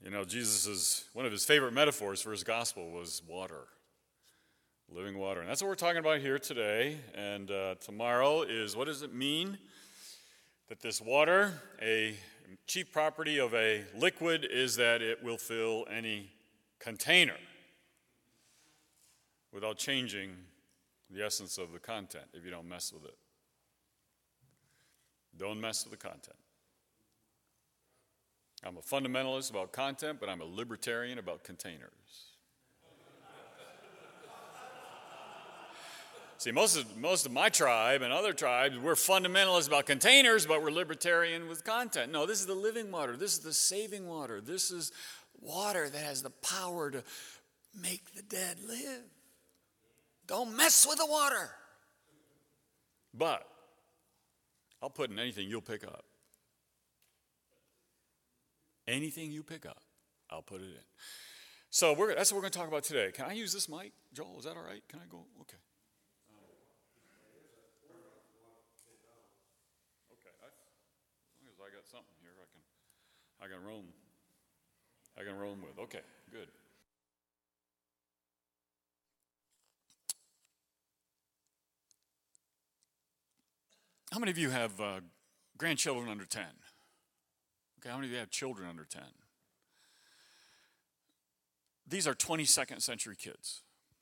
You know, one of his favorite metaphors for his gospel was water, living water. And that's what we're talking about here today. And tomorrow is, what does it mean that this water, a chief property of a liquid, is that it will fill any container without changing the essence of the content if you don't mess with it. Don't mess with the content. I'm a fundamentalist about content, but I'm a libertarian about containers. See, most of my tribe and other tribes, we're fundamentalists about containers, but we're libertarian with content. No, this is the living water. This is the saving water. This is water that has the power to make the dead live. Don't mess with the water. But I'll put in anything you'll pick up. Anything you pick up, I'll put it in. So that's what we're going to talk about today. Can I use this mic? Joel, is that all right? Can I go? Okay. Okay. As long as I got something here I can roam with. Okay, good. How many of you have grandchildren under 10? Okay, how many of you have children under 10? These are 22nd century kids.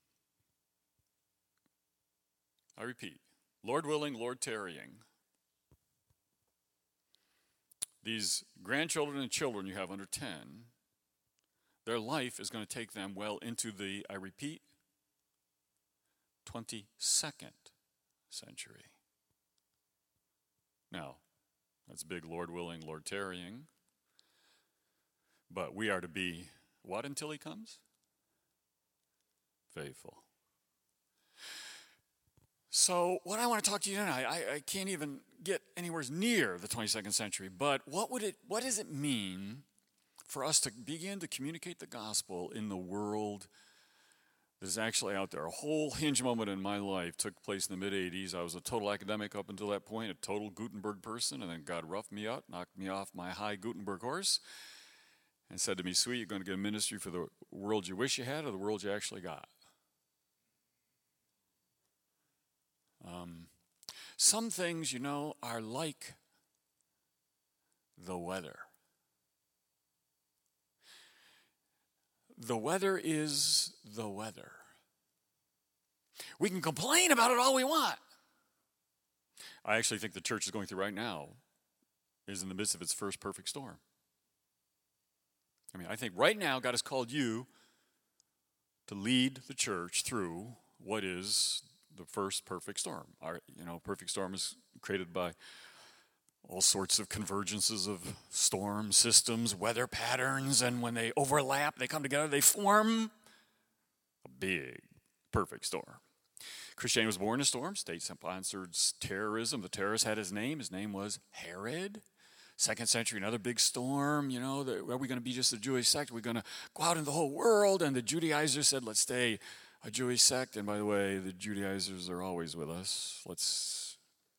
I repeat, Lord willing, Lord tarrying. These grandchildren and children you have under 10, their life is going to take them well into the, I repeat, 22nd century. Now, that's big, Lord willing, Lord tarrying. But we are to be what until he comes? Faithful. So what I want to talk to you tonight, I can't even get anywhere near the 22nd century, but what does it mean for us to begin to communicate the gospel in the world that is actually out there? A whole hinge moment in my life took place in the mid-'80s. I was a total academic up until that point, a total Gutenberg person, and then God roughed me up, knocked me off my high Gutenberg horse, and said to me, "Sweet, you're going to get a ministry for the world you wish you had or the world you actually got." Some things, are like the weather. The weather is the weather. We can complain about it all we want. I actually think the church is going through right now is in the midst of its first perfect storm. I think right now God has called you to lead the church through what is the first perfect storm. Perfect storm is created by all sorts of convergences of storm systems, weather patterns, and when they overlap, they come together, they form a big, perfect storm. Christianity was born in a storm. State-sponsored terrorism. The terrorist had his name. His name was Herod. 2nd century, another big storm. Are we going to be just a Jewish sect? Are we going to go out into the whole world? And the Judaizers said, let's stay a Jewish sect. And by the way, the Judaizers are always with us. Let's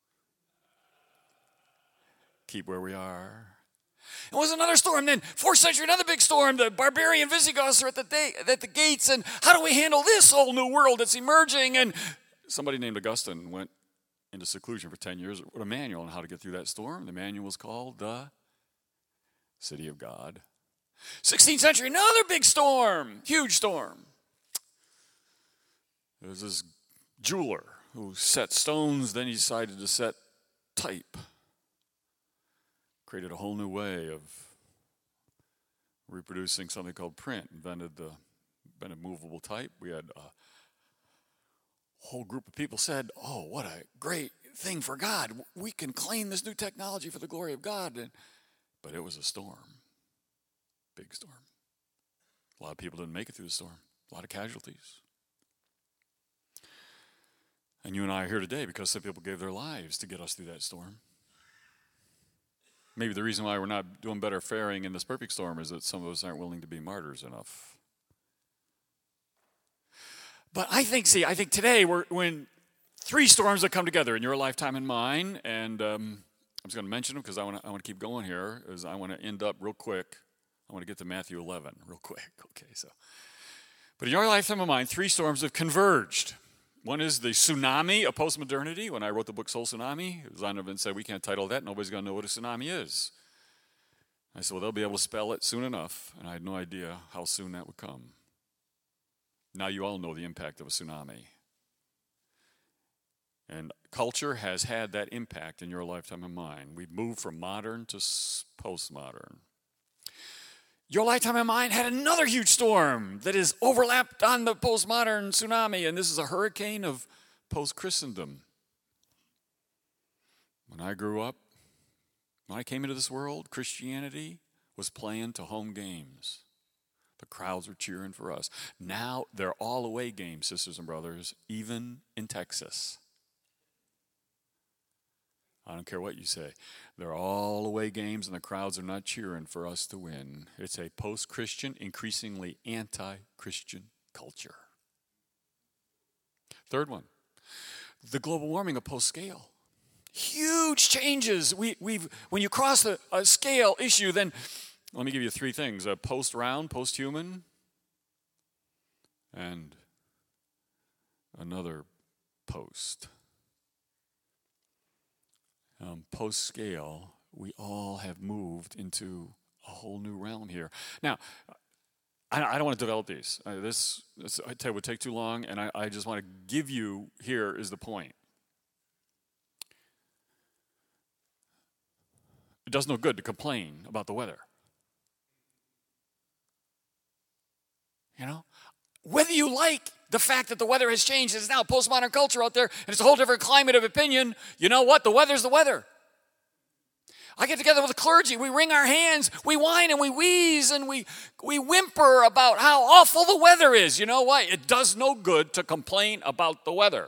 keep where we are. It was another storm. Then 4th century, another big storm. The barbarian Visigoths are at the gates. And how do we handle this whole new world that's emerging? And somebody named Augustine went into seclusion for 10 years, wrote a manual on how to get through that storm. The manual was called The City of God. 16th century, another big storm, huge storm. There was this jeweler who set stones, then he decided to set type. Created a whole new way of reproducing something called print, invented movable type. We had a whole group of people said, "Oh, what a great thing for God. We can claim this new technology for the glory of God." But it was a storm, big storm. A lot of people didn't make it through the storm, a lot of casualties. And you and I are here today because some people gave their lives to get us through that storm. Maybe the reason why we're not doing better faring in this perfect storm is that some of us aren't willing to be martyrs enough. But I think today when 3 storms that come together in your lifetime and mine, and I'm just going to mention them because I want to keep going here, is I want to end up real quick I want to get to Matthew 11 real quick. Okay, so. But in your lifetime of mine, 3 storms have converged. One is the tsunami of postmodernity. When I wrote the book Soul Tsunami, Zondervan said, we can't title that. Nobody's going to know what a tsunami is. I said, well, they'll be able to spell it soon enough. And I had no idea how soon that would come. Now you all know the impact of a tsunami. And culture has had that impact in your lifetime and mine. We've moved from modern to postmodern. Your lifetime and mine had another huge storm that is overlapped on the postmodern tsunami, and this is a hurricane of post-Christendom. When I grew up, when I came into this world, Christianity was playing to home games. The crowds were cheering for us. Now they're all away games, sisters and brothers, even in Texas. I don't care what you say. They're all away games, and the crowds are not cheering for us to win. It's a post-Christian, increasingly anti-Christian culture. Third one, the global warming of post-scale. Huge changes. When you cross a scale issue, then let me give you 3 things. Post-round, post-human, and another post. Post-scale, we all have moved into a whole new realm here. Now, I don't want to develop these. This I tell you, would take too long, and I just want to give you, here is the point. It does no good to complain about the weather. You know? Whether you like the fact that the weather has changed, it's now a postmodern culture out there, and it's a whole different climate of opinion, you know what? The weather's the weather. I get together with the clergy, we wring our hands, we whine and we wheeze, and we whimper about how awful the weather is. You know what? It does no good to complain about the weather.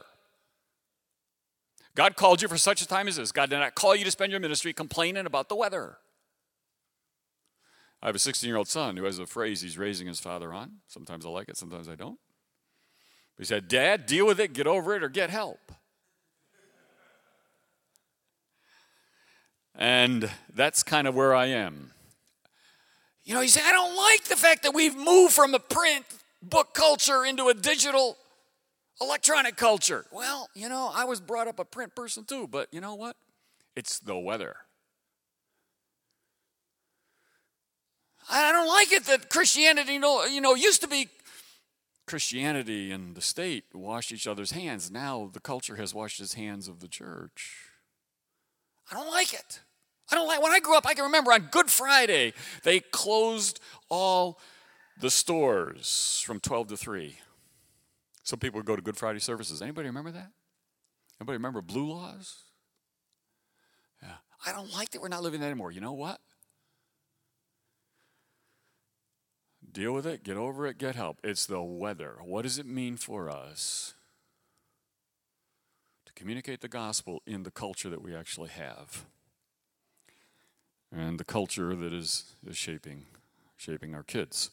God called you for such a time as this. God did not call you to spend your ministry complaining about the weather. I have a 16-year-old son who has a phrase he's raising his father on. Sometimes I like it, sometimes I don't. He said, Dad, deal with it, get over it, or get help. And that's kind of where I am. You know, he said, I don't like the fact that we've moved from a print book culture into a digital electronic culture. Well, you know, I was brought up a print person too, but you know what? It's the weather. I don't like it that Christianity, used to be Christianity and the state washed each other's hands. Now the culture has washed its hands of the church. I don't like it. When I grew up, I can remember on Good Friday, they closed all the stores from 12 to 3. Some people would go to Good Friday services. Anybody remember that? Anybody remember Blue Laws? Yeah. I don't like that we're not living that anymore. You know what? Deal with it, get over it, get help. It's the weather. What does it mean for us to communicate the gospel in the culture that we actually have? And the culture that is shaping our kids.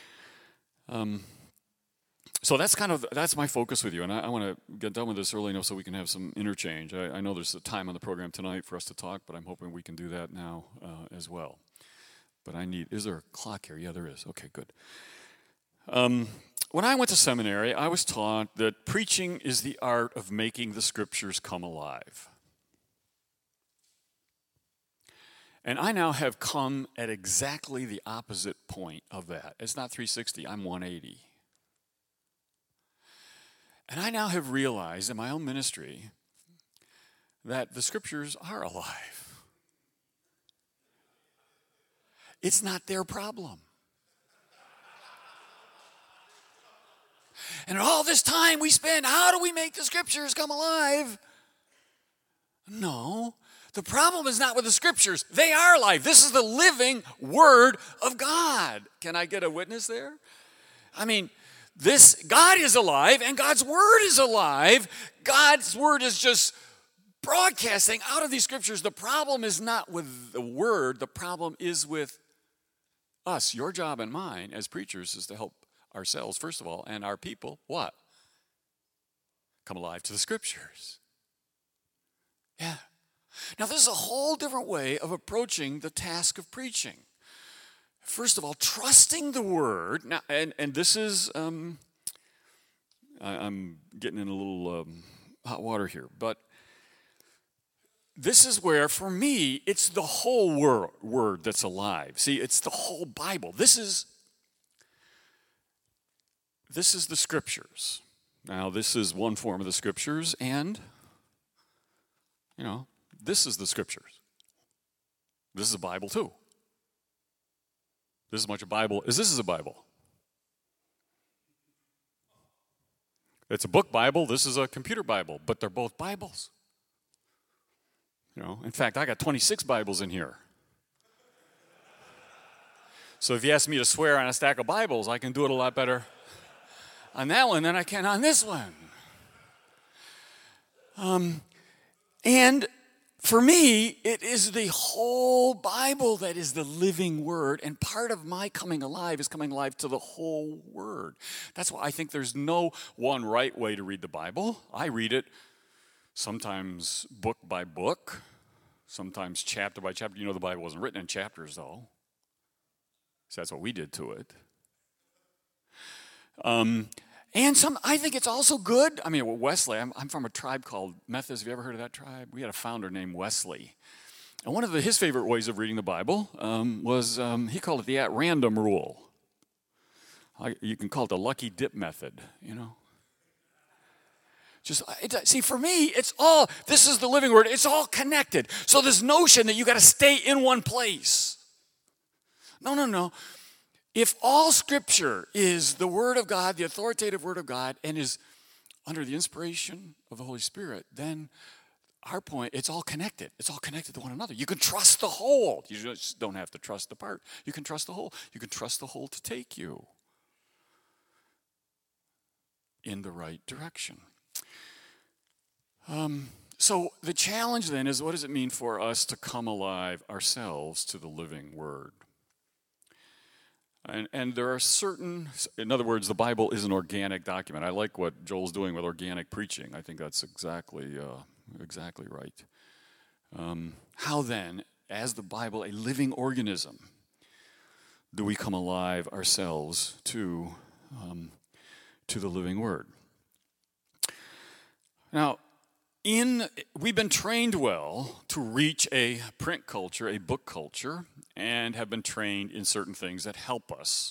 So that's my focus with you, and I want to get done with this early enough so we can have some interchange. I know there's a time on the program tonight for us to talk, but I'm hoping we can do that now as well. But is there a clock here? Yeah, there is. Okay, good. When I went to seminary, I was taught that preaching is the art of making the scriptures come alive. And I now have come at exactly the opposite point of that. It's not 360, I'm 180. And I now have realized in my own ministry that the scriptures are alive. It's not their problem. And all this time we spend, how do we make the scriptures come alive? No, the problem is not with the scriptures. They are alive. This is the living word of God. Can I get a witness there? I mean, God is alive and God's word is alive. God's word is just broadcasting out of these scriptures. The problem is not with the word. The problem is with us. Your job and mine as preachers is to help ourselves, first of all, and our people, what? Come alive to the scriptures. Yeah. Now, this is a whole different way of approaching the task of preaching. First of all, trusting the Word. Now, and this is, I'm getting in a little hot water here, but this is where, for me, it's the whole Word that's alive. See, it's the whole Bible. This is the Scriptures. Now, this is one form of the Scriptures, and, this is the Scriptures. This is a Bible, too. This is as much a Bible as this is a Bible. It's a book Bible. This is a computer Bible, but they're both Bibles. In fact, I got 26 Bibles in here. So if you ask me to swear on a stack of Bibles, I can do it a lot better on that one than I can on this one. And for me, it is the whole Bible that is the living Word, and part of my coming alive is coming alive to the whole Word. That's why I think there's no one right way to read the Bible. I read it sometimes book by book, sometimes chapter by chapter. The Bible wasn't written in chapters, though. So that's what we did to it. And I think it's also good. Wesley, I'm from a tribe called Methodist. Have you ever heard of that tribe? We had a founder named Wesley. And one of his favorite ways of reading the Bible was, he called it the at-random rule. You can call it the lucky dip method, See, for me, this is the living Word. It's all connected. So this notion that you got to stay in one place. No. If all Scripture is the Word of God, the authoritative Word of God, and is under the inspiration of the Holy Spirit, then our point, it's all connected. It's all connected to one another. You can trust the whole. You just don't have to trust the part. You can trust the whole. You can trust the whole to take you in the right direction. So the challenge then is, what does it mean for us to come alive ourselves to the living Word? And there are in other words, the Bible is an organic document. I like what Joel's doing with organic preaching. I think that's exactly right. How then, as the Bible, a living organism, do we come alive ourselves to the living Word? Now, we've been trained well to reach a print culture, a book culture, and have been trained in certain things that help us.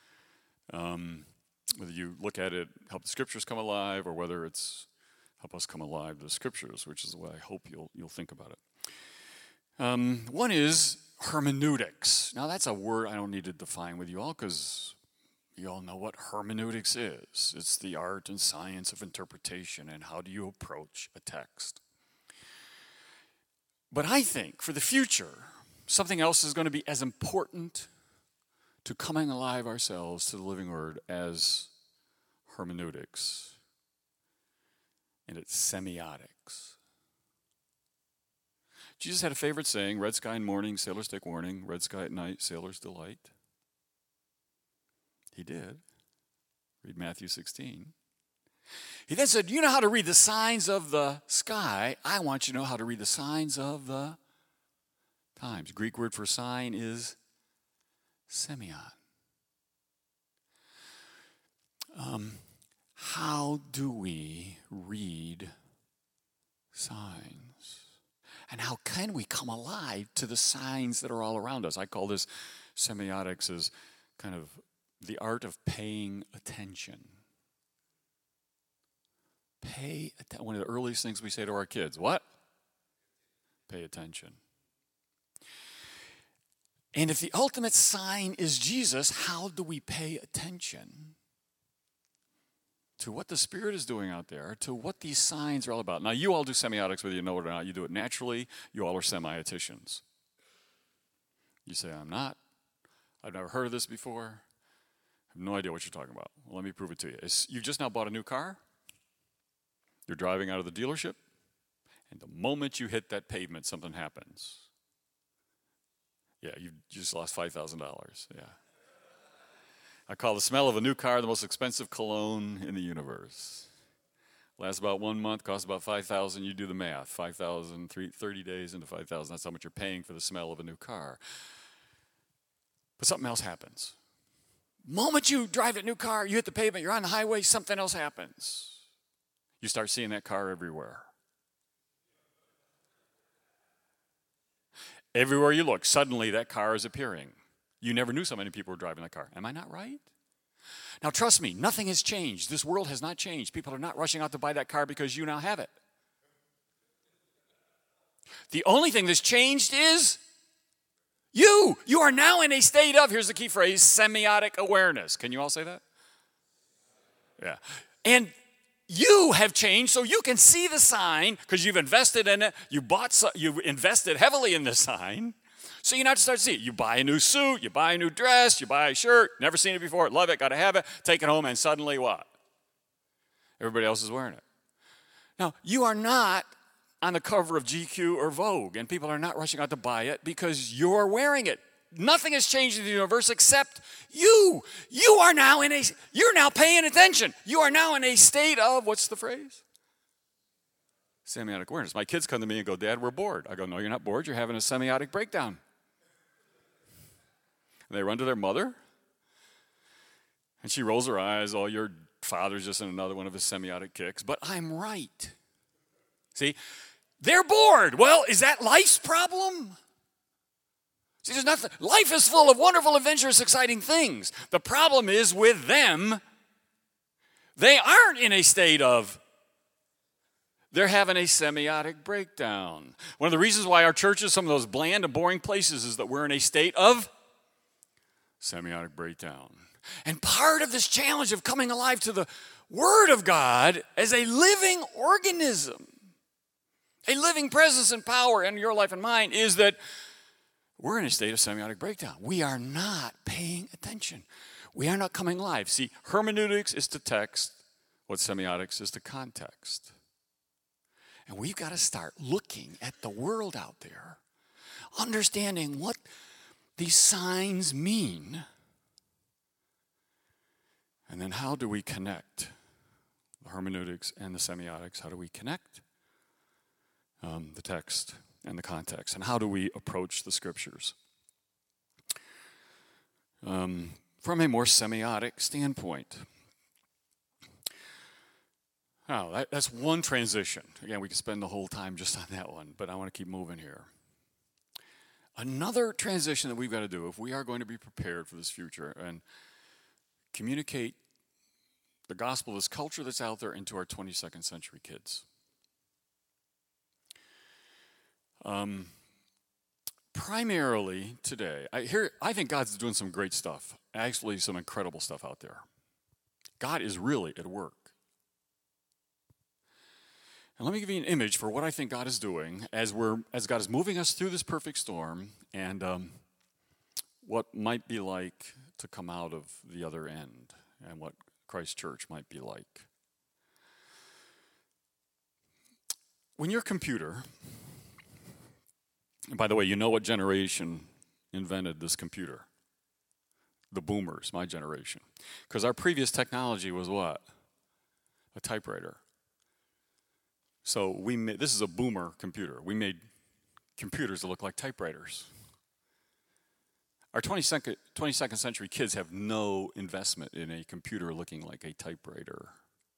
Whether you look at it, help the Scriptures come alive, or whether it's help us come alive to the Scriptures, which is the way I hope you'll think about it. One is hermeneutics. Now, that's a word I don't need to define with you all, because you all know what hermeneutics is. It's the art and science of interpretation, and how do you approach a text. But I think for the future, something else is going to be as important to coming alive ourselves to the living Word as hermeneutics, and it's semiotics. Jesus had a favorite saying: red sky in morning, sailors take warning; red sky at night, sailors delight. He did. Read Matthew 16. He then said, you know how to read the signs of the sky. I want you to know how to read the signs of the times. Greek word for sign is semeion. How do we read signs? And how can we come alive to the signs that are all around us? I call this semiotics as kind of the art of paying attention. One of the earliest things we say to our kids, what? Pay attention. And if the ultimate sign is Jesus, how do we pay attention to what the Spirit is doing out there, to what these signs are all about? Now, you all do semiotics, whether you know it or not. You do it naturally. You all are semioticians. You say, I'm not. I've never heard of this before. I have no idea what you're talking about. Well, let me prove it to you. You've just now bought a new car. You're driving out of the dealership, and the moment you hit that pavement, something happens. Yeah, you just lost $5,000. Yeah. I call the smell of a new car the most expensive cologne in the universe. Lasts about 1 month, costs about $5,000. You do the math. 5,000, 30 days into 5,000. That's how much you're paying for the smell of a new car. But something else happens. Moment you drive that new car, you hit the pavement, you're on the highway, something else happens. You start seeing that car everywhere. Everywhere you look, suddenly that car is appearing. You never knew so many people were driving that car. Am I not right? Now trust me, nothing has changed. This world has not changed. People are not rushing out to buy that car because you now have it. The only thing that's changed is you. You are now in a state of, here's the key phrase, semiotic awareness. Can you all say that? Yeah. And you have changed so you can see the sign because you've invested in it. You've invested heavily in the sign. So you now start to see it. You buy a new suit, you buy a new dress, you buy a shirt, never seen it before, love it, got to have it, take it home, and suddenly what? Everybody else is wearing it. Now, you are not on the cover of GQ or Vogue, and people are not rushing out to buy it because you're wearing it. Nothing has changed in the universe except you. You're now paying attention. You are now in a state of, what's the phrase? Semiotic awareness. My kids come to me and go, Dad, we're bored. I go, no, you're not bored. You're having a semiotic breakdown. And they run to their mother, and she rolls her eyes. Oh, your father's just in another one of his semiotic kicks. But I'm right. See, they're bored. Well, is that life's problem? See, there's nothing. Life is full of wonderful, adventurous, exciting things. The problem is with them, they aren't in a state of, they're having a semiotic breakdown. One of the reasons why our church is some of those bland and boring places is that we're in a state of semiotic breakdown. And part of this challenge of coming alive to the Word of God as a living organism, a living presence and power in your life and mine, is that we're in a state of semiotic breakdown. We are not paying attention. We are not coming alive. See, hermeneutics is to text what semiotics is to context. And we've got to start looking at the world out there, understanding what these signs mean, and then how do we connect the hermeneutics and the semiotics? How do we connect the text and the context? And how do we approach the scriptures from a more semiotic standpoint? Now, that's one transition. Again, we could spend the whole time just on that one, but I want to keep moving here. Another transition that we've got to do if we are going to be prepared for this future and communicate the gospel, this culture that's out there, into our 22nd century kids. Primarily today, I think God's doing some great stuff, actually some incredible stuff out there. God is really at work. And let me give you an image for what I think God is doing as God is moving us through this perfect storm and what might be like to come out of the other end and what Christ Church might be like. When your computer, and by the way, you know what generation invented this computer? The boomers, my generation. Because our previous technology was what? A typewriter. So this is a boomer computer. We made computers that look like typewriters. Our 22nd century kids have no investment in a computer looking like a typewriter.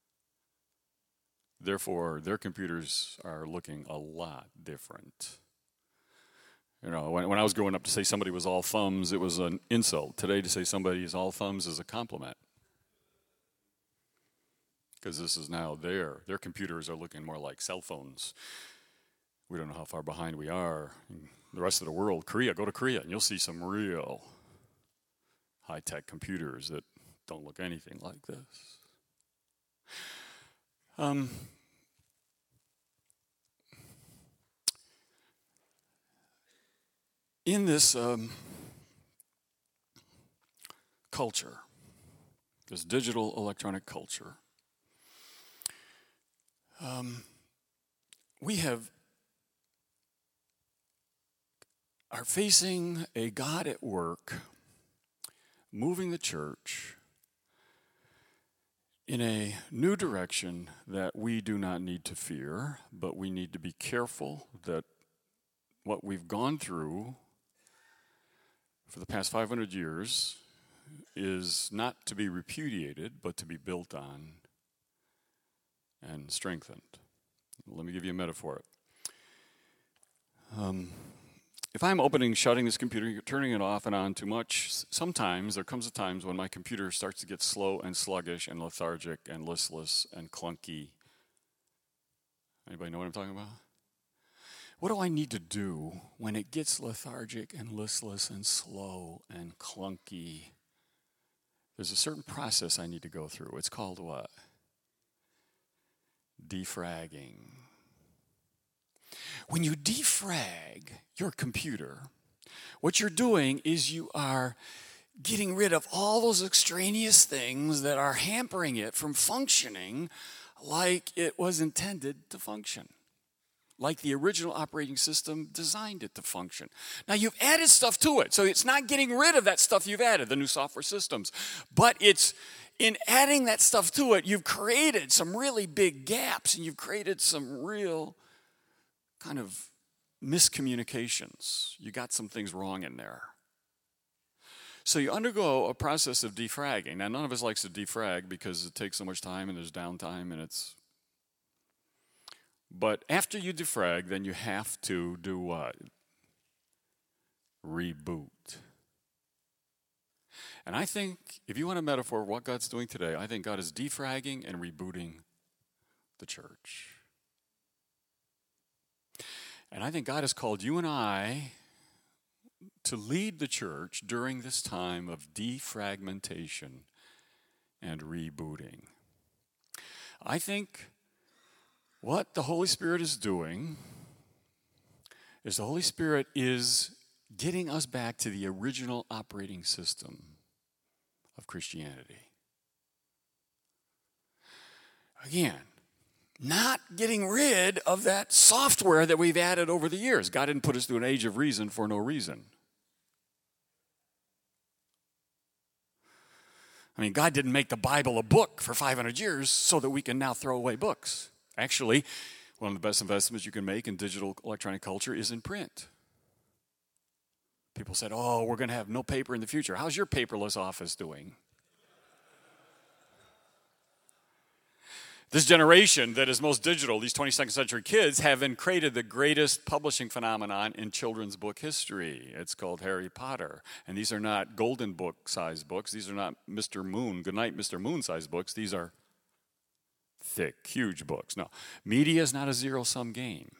Therefore, their computers are looking a lot different. You know, when I was growing up, to say somebody was all thumbs, it was an insult. Today, to say somebody is all thumbs is a compliment. Because this is now their computers are looking more like cell phones. We don't know how far behind we are. In the rest of the world, go to Korea, and you'll see some real high-tech computers that don't look anything like this. In this culture, this digital electronic culture, we are facing a God at work, moving the church in a new direction that we do not need to fear, but we need to be careful that what we've gone through for the past 500 years is not to be repudiated, but to be built on and strengthened. Let me give you a metaphor. If I'm opening, shutting this computer, turning it off and on too much, sometimes there comes a time when my computer starts to get slow and sluggish and lethargic and listless and clunky. Anybody know what I'm talking about? What do I need to do when it gets lethargic and listless and slow and clunky? There's a certain process I need to go through. It's called what? Defragging. When you defrag your computer, what you're doing is you are getting rid of all those extraneous things that are hampering it from functioning like it was intended to function, like the original operating system designed it to function. Now, you've added stuff to it, so it's not getting rid of that stuff you've added, the new software systems, but it's in adding that stuff to it, you've created some really big gaps, and you've created some real kind of miscommunications. You got some things wrong in there. So you undergo a process of defragging. Now, none of us likes to defrag because it takes so much time and there's downtime and it's... But after you defrag, then you have to do what? Reboot. And I think, if you want a metaphor of what God's doing today, I think God is defragging and rebooting the church. And I think God has called you and I to lead the church during this time of defragmentation and rebooting. I think what the Holy Spirit is doing is the Holy Spirit is getting us back to the original operating system of Christianity. Again, not getting rid of that software that we've added over the years. God didn't put us through an age of reason for no reason. I mean, God didn't make the Bible a book for 500 years so that we can now throw away books. Actually, one of the best investments you can make in digital electronic culture is in print. People said, oh, we're going to have no paper in the future. How's your paperless office doing? This generation that is most digital, these 22nd century kids, have created the greatest publishing phenomenon in children's book history. It's called Harry Potter. And these are not Golden Book size books. These are not Mr. Moon, Goodnight Mr. Moon size books. These are thick, huge books. No, media is not a zero-sum game.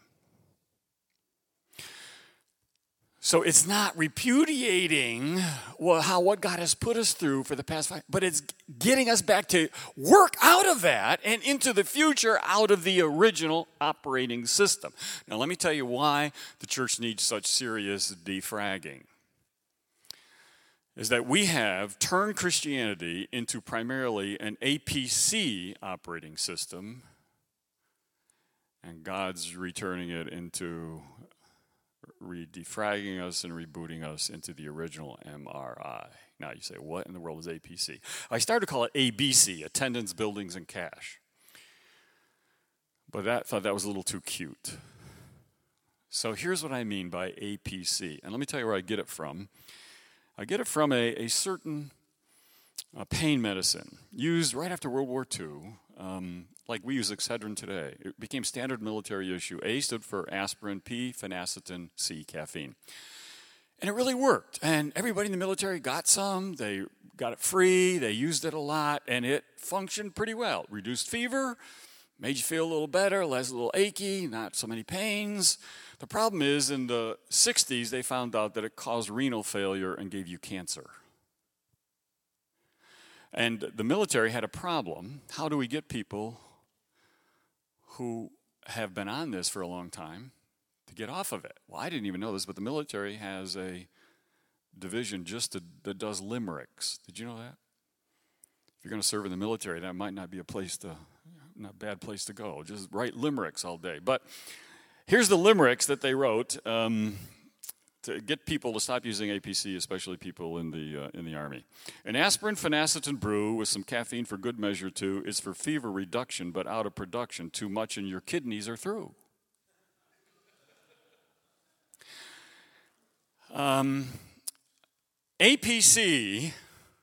So it's not repudiating what God has put us through for the past 5, but it's getting us back to work out of that and into the future out of the original operating system. Now let me tell you why the church needs such serious defragging. Is that we have turned Christianity into primarily an APC operating system, and God's returning it into defragging us and rebooting us into the original MRI. Now you say, what in the world is APC? I started to call it ABC, attendance, buildings, and cash. But I thought that was a little too cute. So here's what I mean by APC. And let me tell you where I get it from. I get it from a certain pain medicine used right after World War II. Like we use Excedrin today. It became standard military issue. A stood for aspirin, P, phenacetin, C, caffeine. And it really worked. And everybody in the military got some. They got it free. They used it a lot. And it functioned pretty well. Reduced fever, made you feel a little better, less a little achy, not so many pains. The problem is in the 60s, they found out that it caused renal failure and gave you cancer. And the military had a problem. How do we get people who have been on this for a long time to get off of it? Well, I didn't even know this, but the military has a division that does limericks. Did you know that? If you're going to serve in the military, that might not be a bad place to go. Just write limericks all day. But here's the limericks that they wrote to get people to stop using APC, especially people in the Army. An aspirin phenacetin brew with some caffeine for good measure too is for fever reduction, but out of production. Too much and your kidneys are through. APC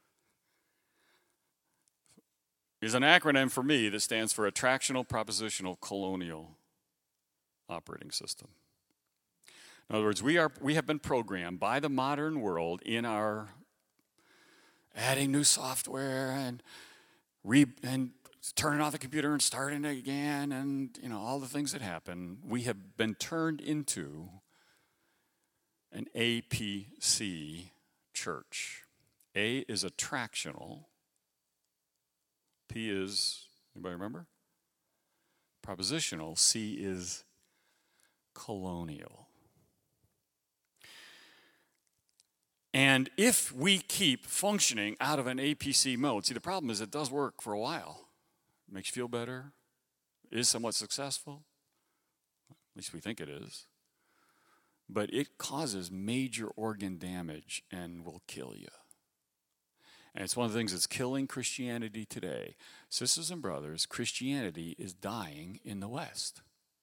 is an acronym for me that stands for Attractional Propositional Colonial Operating System. In other words, we have been programmed by the modern world in our adding new software and turning off the computer and starting it again, and all the things that happen. We have been turned into an APC church. A is attractional. P is, anybody remember? Propositional. C is colonial. And if we keep functioning out of an APC mode, see, the problem is it does work for a while. It makes you feel better, is somewhat successful. At least we think it is. But it causes major organ damage and will kill you. And it's one of the things that's killing Christianity today. Sisters and brothers, Christianity is dying in the West.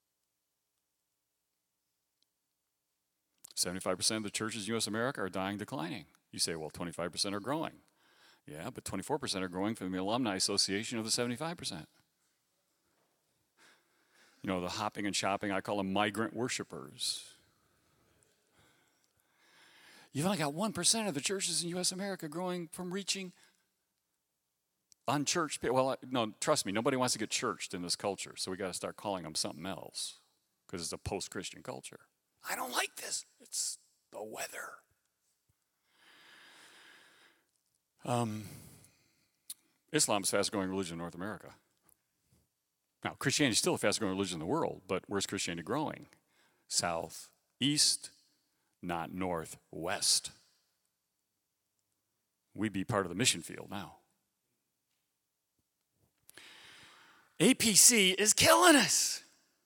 75% of the churches in U.S. America are dying, declining. You say, well, 25% are growing. Yeah, but 24% are growing from the Alumni Association of the 75%. The hopping and shopping, I call them migrant worshipers. You've only got 1% of the churches in U.S. America growing from reaching unchurched people. Well, no, trust me, nobody wants to get churched in this culture, so we got to start calling them something else because it's a post-Christian culture. I don't like this. It's the weather. Islam is the fastest-growing religion in North America. Now, Christianity is still the fastest-growing religion in the world, but where's Christianity growing? South, east, not north, west. We'd be part of the mission field now. APC is killing us.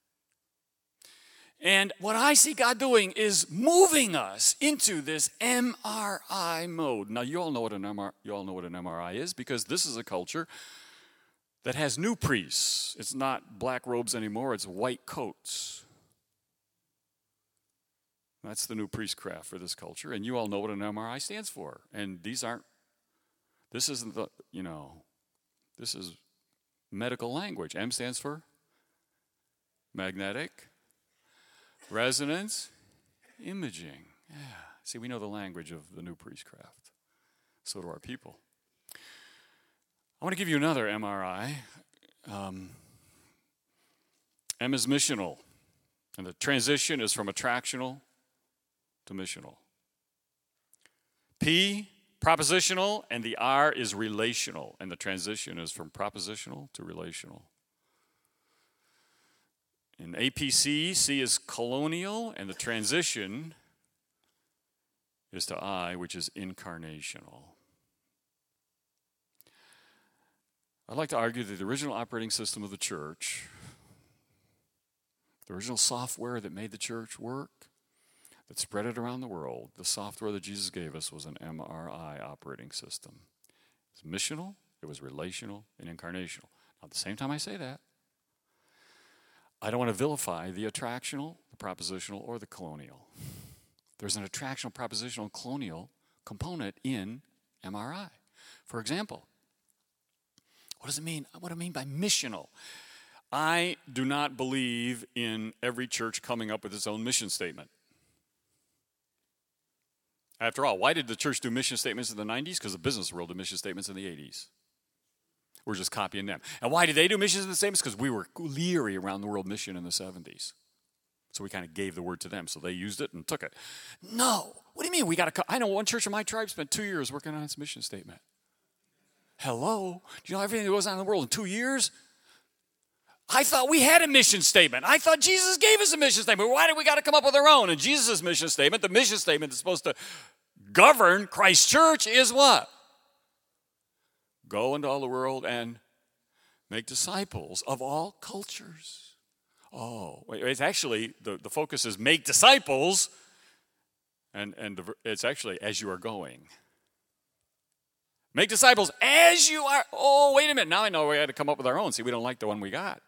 And what I see God doing is moving us into this MRI mode. Now, you all know what an MRI is, because this is a culture that has new priests. It's not black robes anymore, it's white coats. That's the new priestcraft for this culture, and you all know what an MRI stands for. And this isn't this is medical language. M stands for magnetic resonance imaging. Yeah. See, we know the language of the new priestcraft. So do our people. I want to give you another MRI. M is missional. And the transition is from attractional to missional. P, propositional, and the R is relational. And the transition is from propositional to relational. In APC, C is colonial, and the transition is to I, which is incarnational. I'd like to argue that the original operating system of the church, the original software that made the church work, that spread it around the world, the software that Jesus gave us was an MRI operating system. It was missional, it was relational, and incarnational. Now, at the same time I say that, I don't want to vilify the attractional, the propositional, or the colonial. There's an attractional, propositional, and colonial component in MRI. For example, what does it mean? What do I mean by missional? I do not believe in every church coming up with its own mission statement. After all, why did the church do mission statements in the 90s? Because the business world did mission statements in the 80s. We're just copying them. And why did they do missions in the statements? Because we were leery around the world mission in the 70s. So we kind of gave the word to them. So they used it and took it. No. What do you mean? I know one church in my tribe spent 2 years working on its mission statement. Hello? Do you know everything that goes on in the world in 2 years? I thought we had a mission statement. I thought Jesus gave us a mission statement. Why do we got to come up with our own? And Jesus' mission statement, the mission statement that's supposed to govern Christ's church is what? Go into all the world and make disciples of all cultures. Oh, it's actually, the focus is make disciples, and it's actually as you are going. Make disciples as you are. Oh, wait a minute. Now I know we had to come up with our own. See, we don't like the one we got.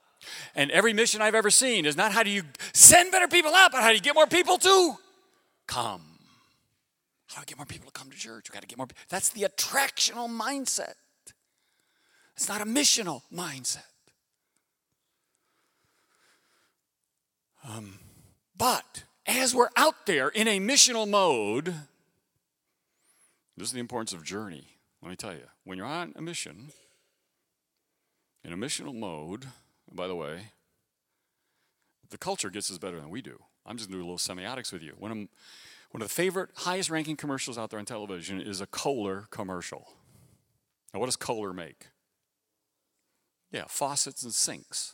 And every mission I've ever seen is not how do you send better people out, but how do you get more people to come. How do I get more people to come to church? We got to get more. That's the attractional mindset. It's not a missional mindset. But as we're out there in a missional mode, this is the importance of journey. Let me tell you, when you're on a mission, in a missional mode, and by the way, the culture gets us better than we do. I'm just going to do a little semiotics with you. One of the favorite, highest-ranking commercials out there on television is a Kohler commercial. Now, what does Kohler make? Yeah, faucets and sinks.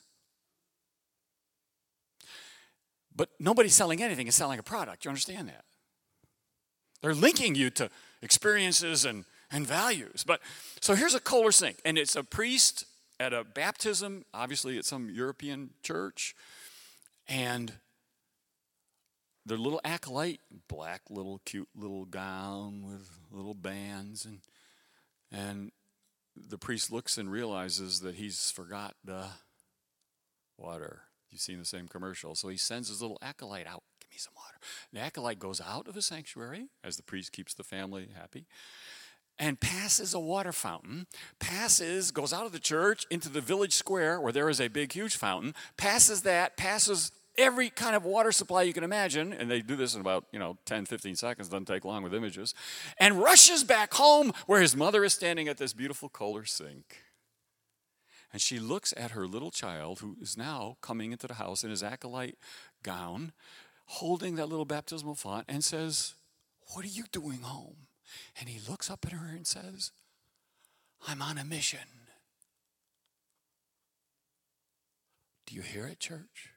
But nobody's selling anything. It's selling a product. You understand that? They're linking you to experiences and values. But so here's a Kohler sink, and it's a priest at a baptism, obviously at some European church, and their little acolyte, black little cute little gown with little bands, and the priest looks and realizes that he's forgot the water. You've seen the same commercial. So he sends his little acolyte out. Give me some water. The acolyte goes out of the sanctuary as the priest keeps the family happy and passes a water fountain, goes out of the church into the village square where there is a big, huge fountain, passes every kind of water supply you can imagine, and they do this in about 10, 15 seconds, doesn't take long with images, and rushes back home where his mother is standing at this beautiful Kohler sink. And she looks at her little child who is now coming into the house in his acolyte gown, holding that little baptismal font, and says, "What are you doing home?" And he looks up at her and says, "I'm on a mission." Do you hear it, church?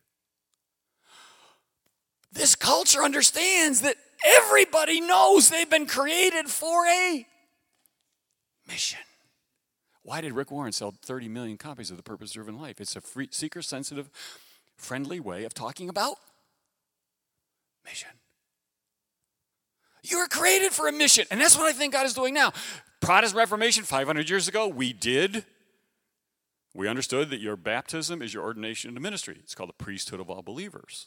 This culture understands that everybody knows they've been created for a mission. Why did Rick Warren sell 30 million copies of The Purpose-Driven Life? It's a free, seeker-sensitive, friendly way of talking about mission. You were created for a mission, and that's what I think God is doing now. Protestant Reformation, 500 years ago, we understood that your baptism is your ordination into ministry. It's called the priesthood of all believers.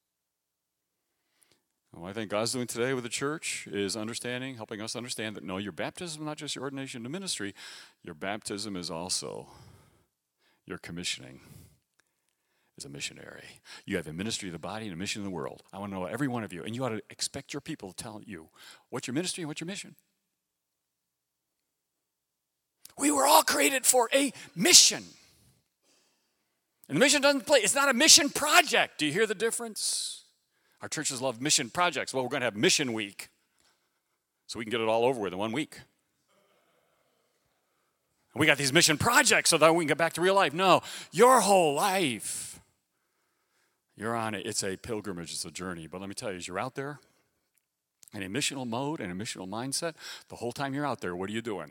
And what I think God's doing today with the church is helping us understand that no, your baptism is not just your ordination to ministry. Your baptism is also your commissioning as a missionary. You have a ministry of the body and a mission in the world. I want to know every one of you, and you ought to expect your people to tell you what's your ministry and what's your mission. We were all created for a mission. And the mission it's not a mission project. Do you hear the difference? Our churches love mission projects. Well, we're going to have Mission Week so we can get it all over with in 1 week. We got these mission projects so that we can get back to real life. No, your whole life, you're on it. It's a pilgrimage. It's a journey. But let me tell you, as you're out there in a missional mode and a missional mindset, the whole time you're out there, what are you doing?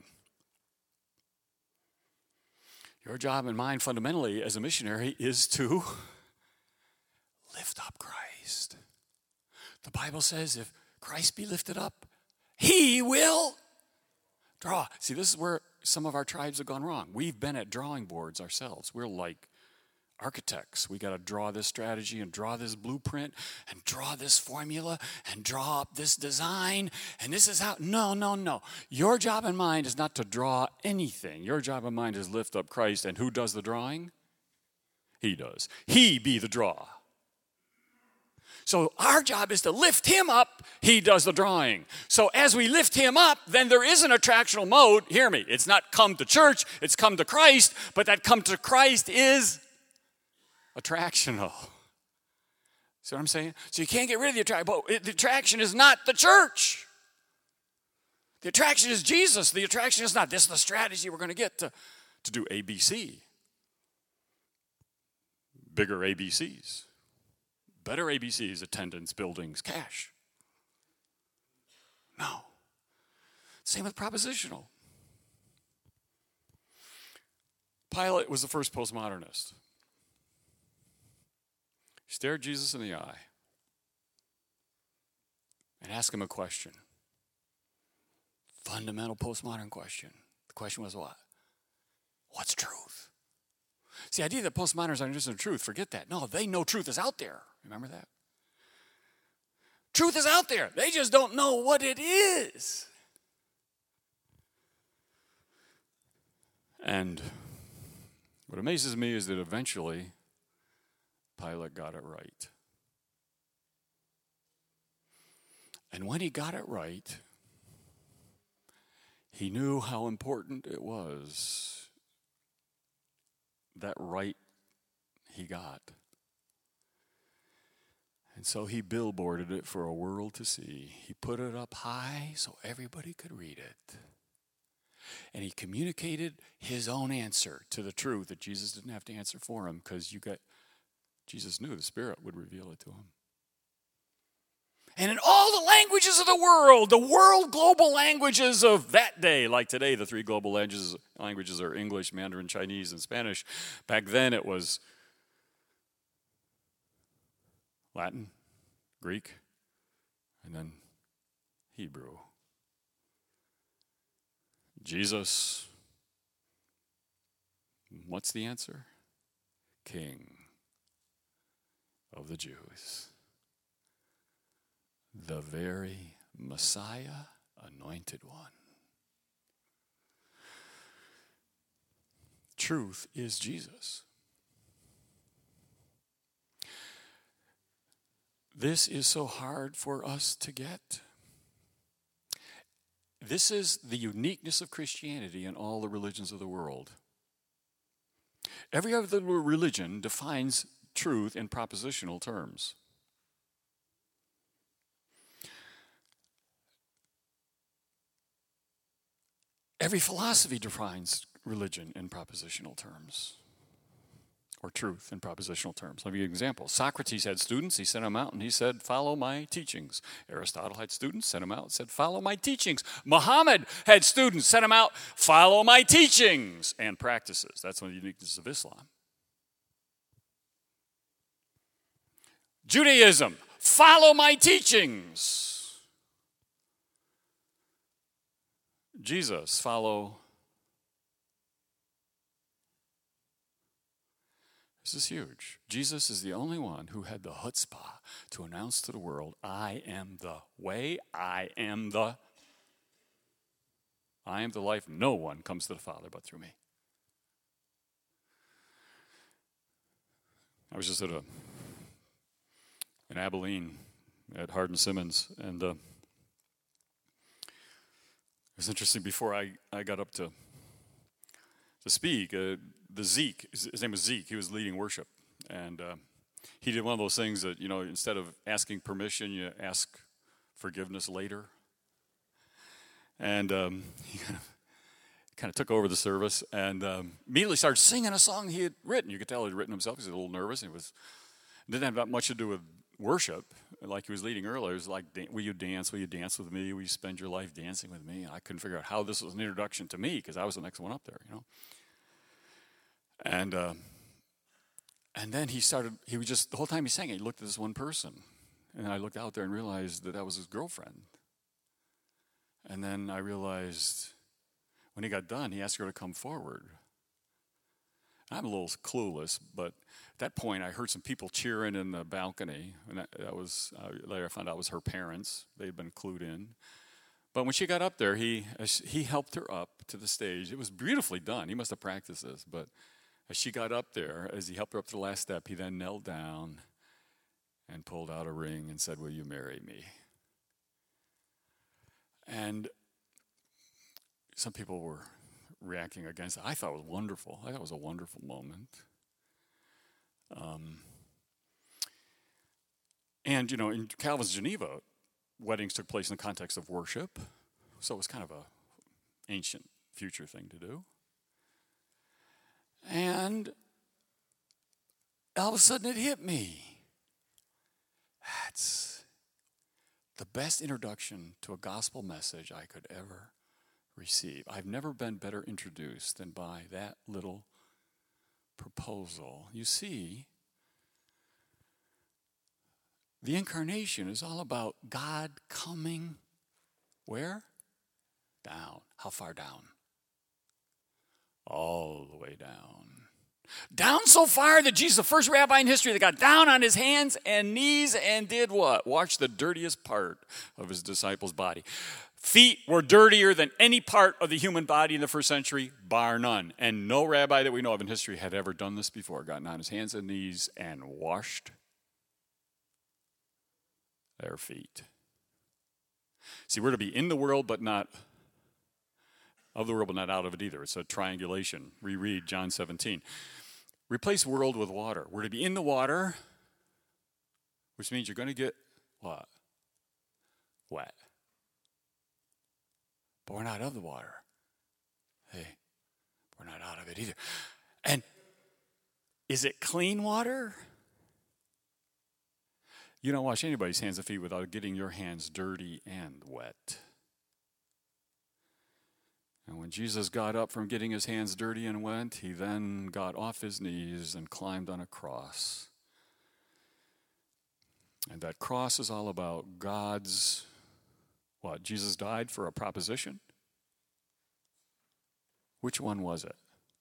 Your job and mine fundamentally as a missionary is to lift up Christ. The Bible says if Christ be lifted up, he will draw. See, this is where some of our tribes have gone wrong. We've been at drawing boards ourselves. We're like architects. We got to draw this strategy and draw this blueprint and draw this formula and draw up this design. And this is how, no. Your job and mine is not to draw anything. Your job and mine is lift up Christ. And who does the drawing? He does. He be the draw. So our job is to lift him up. He does the drawing. So as we lift him up, then there is an attractional mode. Hear me. It's not come to church. It's come to Christ. But that come to Christ is attractional. See what I'm saying? So you can't get rid of the attraction. But the attraction is not the church. The attraction is Jesus. The attraction is not, this is the strategy we're going to get to do ABC. Bigger ABCs. Better ABCs, attendance, buildings, cash. No. Same with propositional. Pilate was the first postmodernist. He stared Jesus in the eye and asked him a question. Fundamental postmodern question. The question was what? What's truth? See, the idea that postmoderns are interested in truth, forget that. No, they know truth is out there. Remember that? Truth is out there. They just don't know what it is. And what amazes me is that eventually Pilate got it right. And when he got it right, he knew how important it was, that right he got. And so he billboarded it for a world to see. He put it up high so everybody could read it. And he communicated his own answer to the truth that Jesus didn't have to answer for him, because Jesus knew the Spirit would reveal it to him. And in all the languages of the world global languages of that day, like today, the three global languages are English, Mandarin, Chinese, and Spanish. Back then it was Latin, Greek, and then Hebrew. Jesus, what's the answer? King of the Jews. The very Messiah, anointed one. Truth is Jesus. This is so hard for us to get. This is the uniqueness of Christianity in all the religions of the world. Every other religion defines truth in propositional terms. Every philosophy defines religion in propositional terms, or truth in propositional terms. I'll give you an example. Socrates had students. He sent them out and he said, follow my teachings. Aristotle had students, sent them out and said, follow my teachings. Muhammad had students, sent them out, follow my teachings and practices. That's one of the uniquenesses of Islam. Judaism, follow my teachings. Jesus, follow. This is huge. Jesus is the only one who had the chutzpah to announce to the world, I am the way, I am the life. No one comes to the Father but through me. I was just in Abilene at Hardin Simmons, and it was interesting. Before I got up to speak, Zeke, his name was Zeke, he was leading worship, and he did one of those things that, instead of asking permission, you ask forgiveness later. And he kind of took over the service and immediately started singing a song he had written. You could tell he'd written himself. He was a little nervous. He didn't have that much to do with worship, like he was leading earlier. It was like, will you dance? Will you dance with me? Will you spend your life dancing with me? And I couldn't figure out how this was an introduction to me, because I was the next one up there, And then he was just, the whole time he sang it, he looked at this one person. And I looked out there and realized that was his girlfriend. And then I realized when he got done, he asked her to come forward. I'm a little clueless, but at that point I heard some people cheering in the balcony. And that was, later I found out it was her parents. They had been clued in. But when she got up there, he helped her up to the stage. It was beautifully done. He must have practiced this, but as she got up there, as he helped her up to the last step, he then knelt down and pulled out a ring and said, will you marry me? And some people were reacting against it. I thought it was wonderful. I thought it was a wonderful moment. And, in Calvin's Geneva, weddings took place in the context of worship. So it was kind of a ancient future thing to do. And all of a sudden it hit me. That's the best introduction to a gospel message I could ever receive. I've never been better introduced than by that little proposal. You see, the incarnation is all about God coming where? Down. How far down? All the way down Down so far that Jesus, the first rabbi in history that got down on his hands and knees and did what? Washed the dirtiest part of his disciples' body. Feet were dirtier than any part of the human body in the first century, bar none. And no rabbi that we know of in history had ever done this before, gotten on his hands and knees and washed their feet. See, we're to be in the world, but not of the world, but not out of it either. It's a triangulation. Reread John 17. Replace world with water. We're to be in the water, which means you're going to get what? Wet. But we're not of the water. Hey, we're not out of it either. And is it clean water? You don't wash anybody's hands and feet without getting your hands dirty and wet. And when Jesus got up from getting his hands dirty and wet, he then got off his knees and climbed on a cross. And that cross is all about God's, what? Jesus died for a proposition? Which one was it?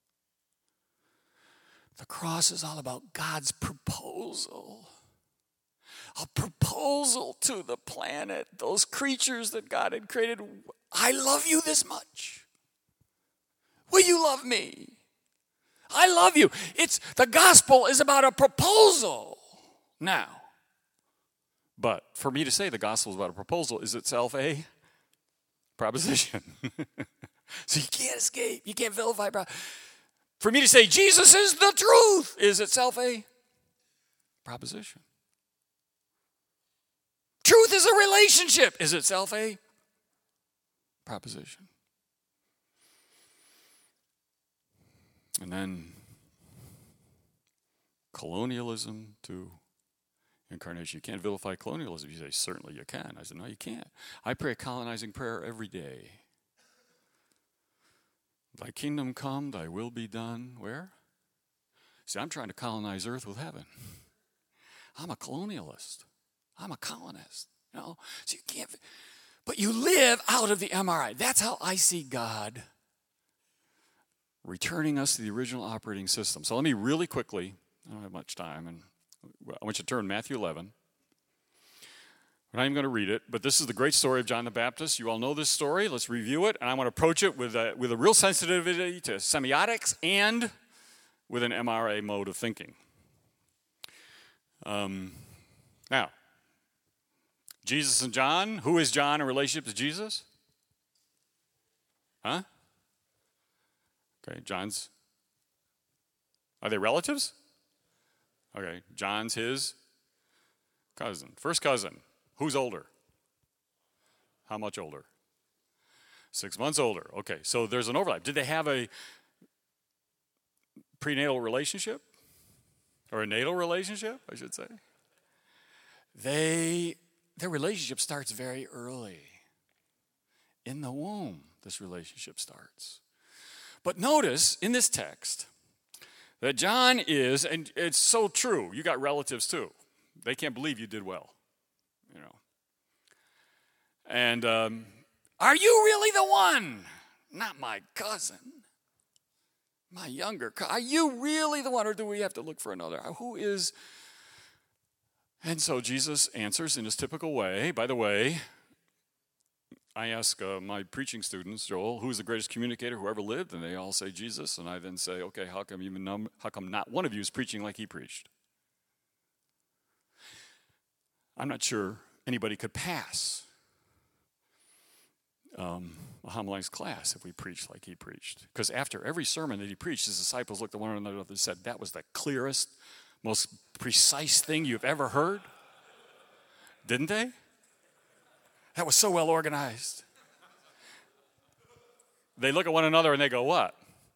The cross is all about God's proposal. A proposal to the planet, those creatures that God had created. I love you this much. Will you love me? I love you. The gospel is about a proposal now. But for me to say the gospel is about a proposal is itself a proposition. So you can't escape. You can't vilify. For me to say Jesus is the truth is itself a proposition. Truth is a relationship is itself a proposition. And then colonialism to incarnation. You can't vilify colonialism. You say, certainly you can. I said, no, you can't. I pray a colonizing prayer every day. Thy kingdom come, thy will be done. Where? See, I'm trying to colonize earth with heaven. I'm a colonialist. I'm a colonist. You know? So you can't, but you live out of the MRI. That's how I see God returning us to the original operating system. So let me really quickly, I don't have much time, and I want you to turn to Matthew 11. I'm not even going to read it, but this is the great story of John the Baptist. You all know this story. Let's review it, and I want to approach it with a real sensitivity to semiotics and with an MRA mode of thinking. Now, Jesus and John. Who is John in relationship to Jesus? Huh? Okay, John's. Are they relatives? Okay, John's his cousin. First cousin. Who's older? How much older? 6 months older. Okay, so there's an overlap. Did they have a prenatal relationship? Or a natal relationship, I should say? Their relationship starts very early. In the womb, this relationship starts. But notice in this text that John is, and it's so true, you got relatives too. They can't believe you did well, you know. And are you really the one? Not my cousin. My younger cousin. Are you really the one, or do we have to look for another? Who is? And so Jesus answers in his typical way. By the way, I ask my preaching students, Joel, who's the greatest communicator who ever lived? And they all say Jesus. And I then say, okay, how come not one of you is preaching like he preached? I'm not sure anybody could pass a homiletics class if we preached like he preached. Because after every sermon that he preached, his disciples looked at one another and said, that was the clearest, most precise thing you've ever heard. Didn't they? That was so well organized. They look at one another and they go, what?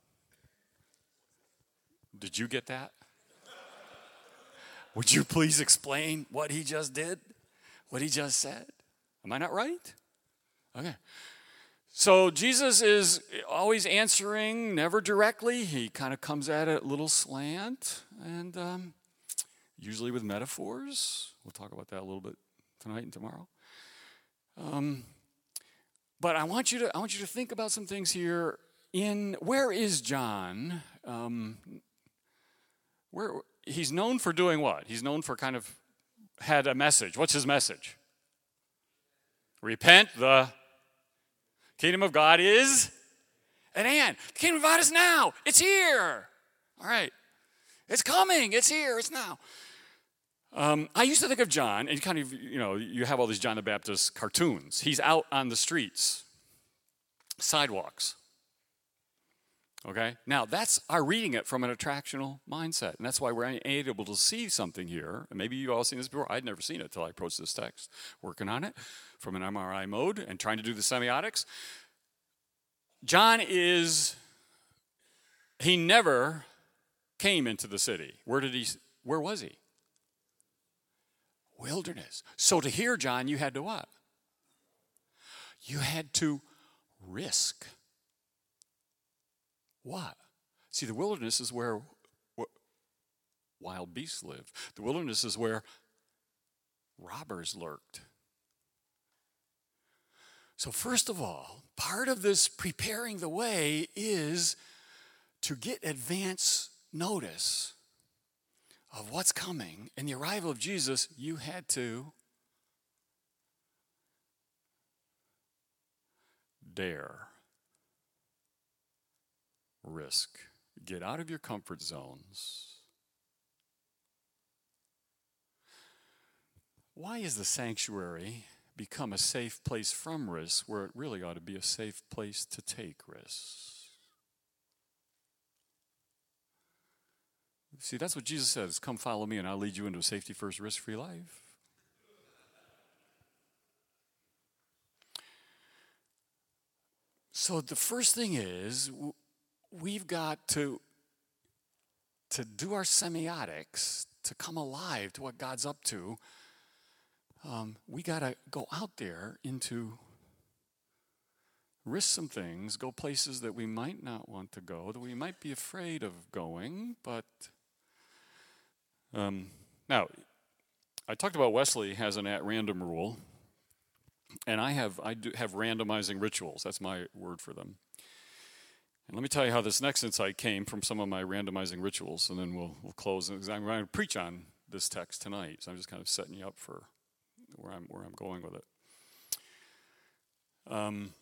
Did you get that? Would you please explain what he just did? What he just said? Am I not right? Okay. So Jesus is always answering, never directly. He kind of comes at it a little slant, and usually with metaphors. We'll talk about that a little bit tonight and tomorrow. But I want you to think about some things here. Where is John? He's known for doing what? He's known for kind of had a message. What's his message? Repent, the kingdom of God is at hand. The kingdom of God is now. It's here. All right. It's coming. It's here. It's now. I used to think of John, and kind of, you have all these John the Baptist cartoons. He's out on the streets, sidewalks. Okay? Now, that's our reading it from an attractional mindset, and that's why we're able to see something here. And maybe you've all seen this before. I'd never seen it until I approached this text, working on it from an MRI mode and trying to do the semiotics. John he never came into the city. Where was he? Wilderness. So to hear John, you had to what? You had to risk. What? See, the wilderness is where wild beasts lived. The wilderness is where robbers lurked. So first of all, part of this preparing the way is to get advance notice of what's coming. In the arrival of Jesus, you had to dare, risk, get out of your comfort zones. Why is the sanctuary become a safe place from risk where it really ought to be a safe place to take risks? See, that's what Jesus says. Come follow me and I'll lead you into a safety first, risk-free life. So the first thing is we've got to do our semiotics, to come alive to what God's up to. We got to go out there into risk some things, go places that we might not want to go, that we might be afraid of going, but now, I talked about Wesley has an at-random rule, and I do have randomizing rituals. That's my word for them. And let me tell you how this next insight came from some of my randomizing rituals, and then we'll close. I'm going to preach on this text tonight, so I'm just kind of setting you up for where I'm going with it.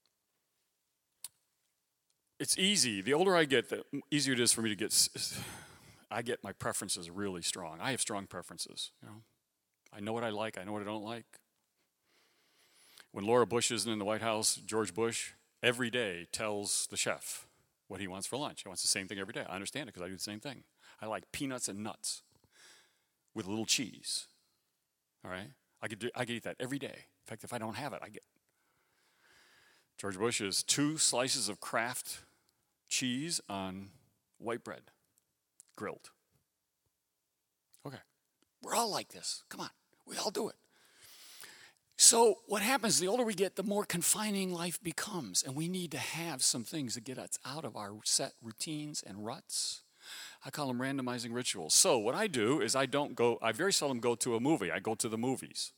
It's easy. The older I get, the easier it is for me to get. I get my preferences really strong. I have strong preferences. I know what I like. I know what I don't like. When Laura Bush isn't in the White House, George Bush every day tells the chef what he wants for lunch. He wants the same thing every day. I understand it because I do the same thing. I like peanuts and nuts with a little cheese. All right? I could eat that every day. In fact, if I don't have it, I get. George Bush is 2 slices of Kraft cheese on white bread. Grilled. Okay. We're all like this. Come on. We all do it. So what happens, the older we get, the more confining life becomes. And we need to have some things that get us out of our set routines and ruts. I call them randomizing rituals. So what I do is I very seldom go to a movie. I go to the movies.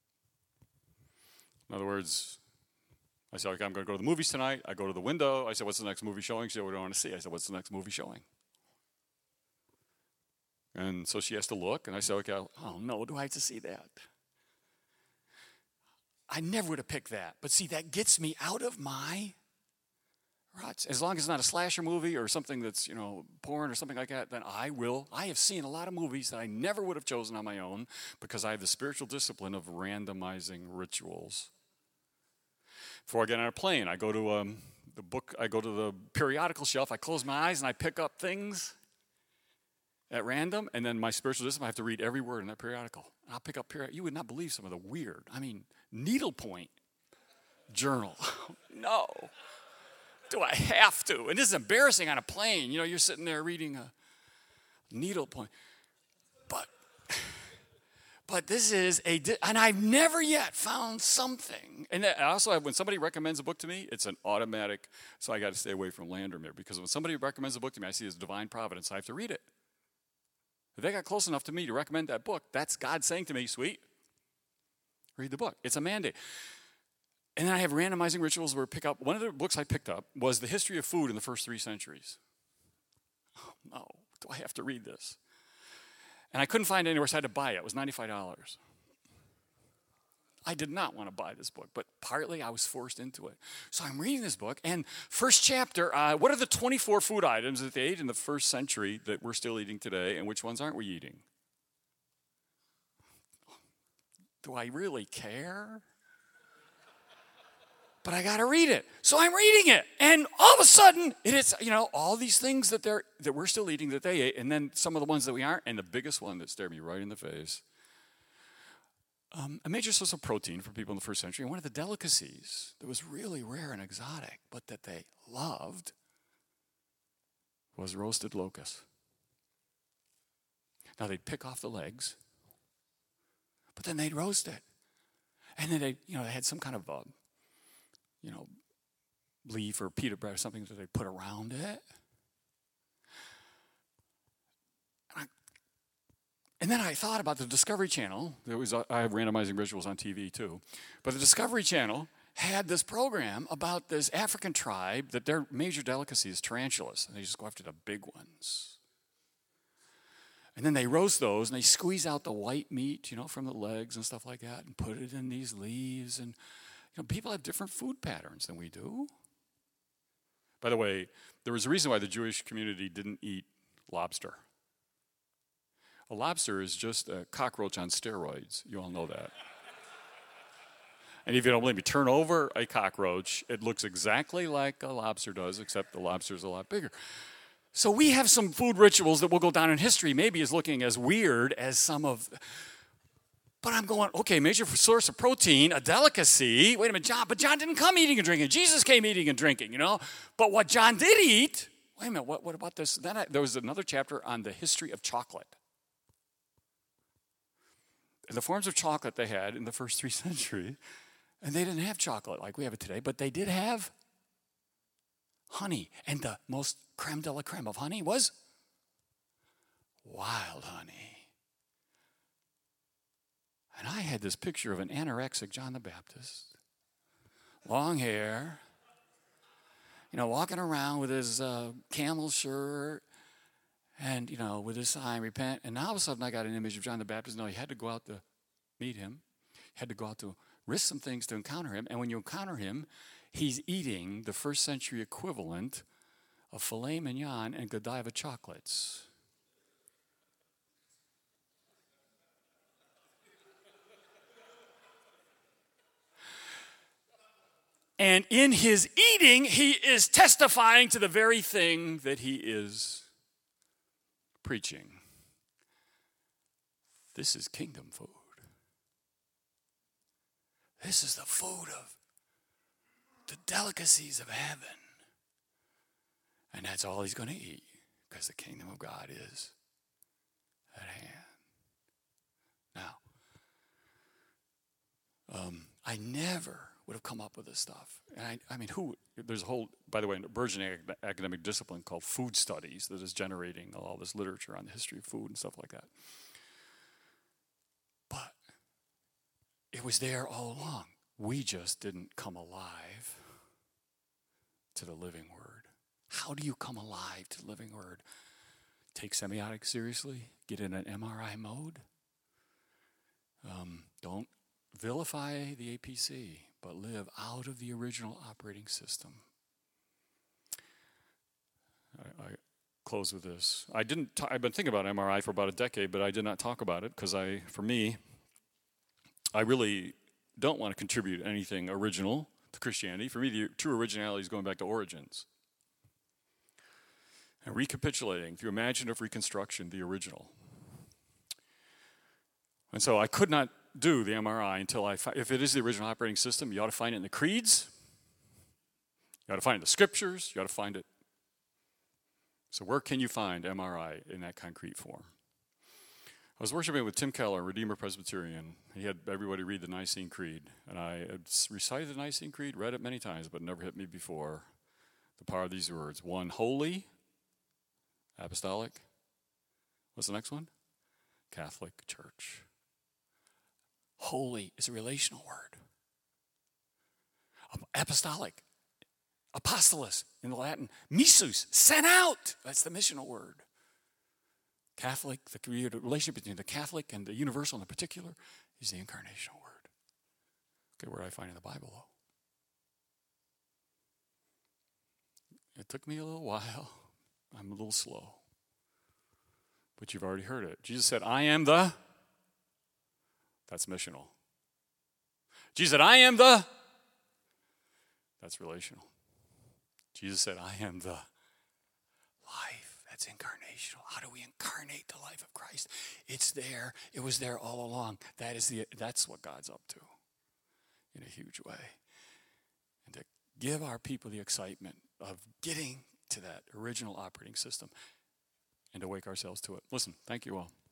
In other words, I say, okay, I'm going to go to the movies tonight. I go to the window. I say, what's the next movie showing? She said, what do I want to see? I said, what's the next movie showing? And so she has to look, and I say, okay, oh no, do I have to see that? I never would have picked that. But see, that gets me out of my ruts. As long as it's not a slasher movie or something that's, porn or something like that, then I will. I have seen a lot of movies that I never would have chosen on my own because I have the spiritual discipline of randomizing rituals. Before I get on a plane, I go to the periodical shelf, I close my eyes, and I pick up things at random, and then my spiritual discipline, I have to read every word in that periodical. And I'll pick up you would not believe some of the weird, needlepoint journal. No. Do I have to? And this is embarrassing on a plane. You're sitting there reading a needlepoint. But this is and I've never yet found something. And I also have, when somebody recommends a book to me, it's an automatic, so I got to stay away from Landermere, because when somebody recommends a book to me, I see it as divine providence. I have to read it. If they got close enough to me to recommend that book, that's God saying to me, sweet, read the book. It's a mandate. And then I have randomizing rituals where one of the books I picked up was The History of Food in the First 3 Centuries. Oh, no. Do I have to read this? And I couldn't find it anywhere, so I had to buy it. It was $95. I did not want to buy this book, but partly I was forced into it. So I'm reading this book, and first chapter, what are the 24 food items that they ate in the first century that we're still eating today, and which ones aren't we eating? Do I really care? But I got to read it. So I'm reading it, and all of a sudden, it is, all these things that we're still eating that they ate, and then some of the ones that we aren't, and the biggest one that stared me right in the face. A major source of protein for people in the first century, and one of the delicacies that was really rare and exotic, but that they loved, was roasted locust. Now, they'd pick off the legs, but then they'd roast it. And then they had some kind of, leaf or pita bread or something that they'd put around it. And then I thought about the Discovery Channel. I have randomizing rituals on TV too. But the Discovery Channel had this program about this African tribe that their major delicacy is tarantulas. And they just go after the big ones. And then they roast those and they squeeze out the white meat, from the legs and stuff like that and put it in these leaves. And, people have different food patterns than we do. By the way, there was a reason why the Jewish community didn't eat lobster. A lobster is just a cockroach on steroids. You all know that. And if you don't believe me, turn over a cockroach. It looks exactly like a lobster does, except the lobster's a lot bigger. So we have some food rituals that will go down in history, maybe as looking as weird as some of... But I'm going, okay, major source of protein, a delicacy. Wait a minute, John didn't come eating and drinking. Jesus came eating and drinking, But what John did eat... Wait a minute, what about this? Then there was another chapter on the history of chocolate. The forms of chocolate they had in the first 3 centuries, and they didn't have chocolate like we have it today, but they did have honey. And the most creme de la creme of honey was wild honey. And I had this picture of an anorexic John the Baptist, long hair, walking around with his camel shirt, and, with his sign, repent. And now all of a sudden I got an image of John the Baptist. No, you had to go out to meet him. You had to go out to risk some things to encounter him. And when you encounter him, he's eating the first century equivalent of filet mignon and Godiva chocolates. And in his eating, he is testifying to the very thing that he is preaching. This is kingdom food. This is the food of the delicacies of heaven. And that's all he's going to eat, because the kingdom of God is at hand. Now, I never would have come up with this stuff. And there's a whole, by the way, a burgeoning academic discipline called food studies that is generating all this literature on the history of food and stuff like that. But it was there all along. We just didn't come alive to the living word. How do you come alive to the living word? Take semiotics seriously. Get in an MRI mode. Don't vilify the APC, but live out of the original operating system. I close with this. I've been thinking about MRI for about a decade, but I did not talk about it because for me, I really don't want to contribute anything original to Christianity. For me, the true originality is going back to origins and recapitulating through imaginative reconstruction the original. And so I could not do the MRI until if it is the original operating system, you ought to find it in the creeds, you ought to find it in the scriptures, you ought to find it. So where can you find MRI in that concrete form? I was worshiping with Tim Keller, Redeemer Presbyterian. He had everybody read the Nicene Creed. And I had recited the Nicene Creed, read it many times, but never hit me before. The power of these words. 1, holy, apostolic. What's the next one? Catholic Church. Holy is a relational word. Apostolic, apostolos in the Latin. Missus, sent out. That's the missional word. Catholic, the relationship between the Catholic and the universal and the particular is the incarnational word. Okay, where do I find it in the Bible, though? It took me a little while. I'm a little slow. But you've already heard it. Jesus said, I am the... That's missional. Jesus said, I am the... That's relational. Jesus said, I am the life. That's incarnational. How do we incarnate the life of Christ? It's there. It was there all along. That's what God's up to in a huge way. And to give our people the excitement of getting to that original operating system and to wake ourselves to it. Listen, thank you all.